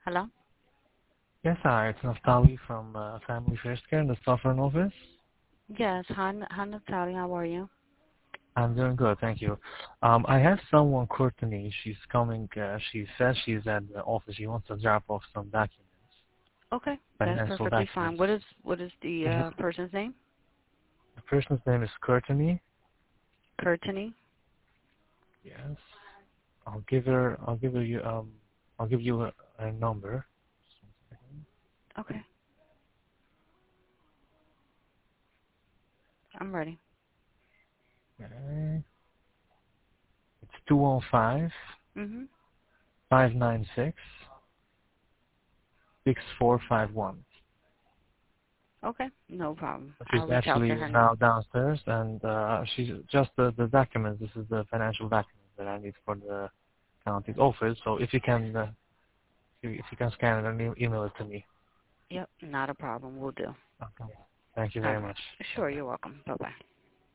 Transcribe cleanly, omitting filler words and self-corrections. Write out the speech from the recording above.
Hello? Yes, hi. It's Naftali from Family First Care in the Suffern office. Yes. Hi, Natalia. How are you? I'm doing good, thank you. I have someone, Courtney. She's coming. She says she's at the office. She wants to drop off some documents, Okay. That's financial perfectly fine. documents. What is Is it, the person's name? the person's name is Courtney. Courtney? Yes. I'll give her. I'll give her you. I'll give you a number. Okay. I'm ready. Okay. It's 215 Mm-hmm. 596 6451. Okay. No problem. She's I'll reach out to actually her now. now downstairs, and she's just the documents. This is the financial documents that I need for the county's office. So if you can, if you can scan it and email it to me. Yep. Not a problem. We'll do. Okay. Thank you All very right. much. Sure. Bye. You're welcome. Bye-bye.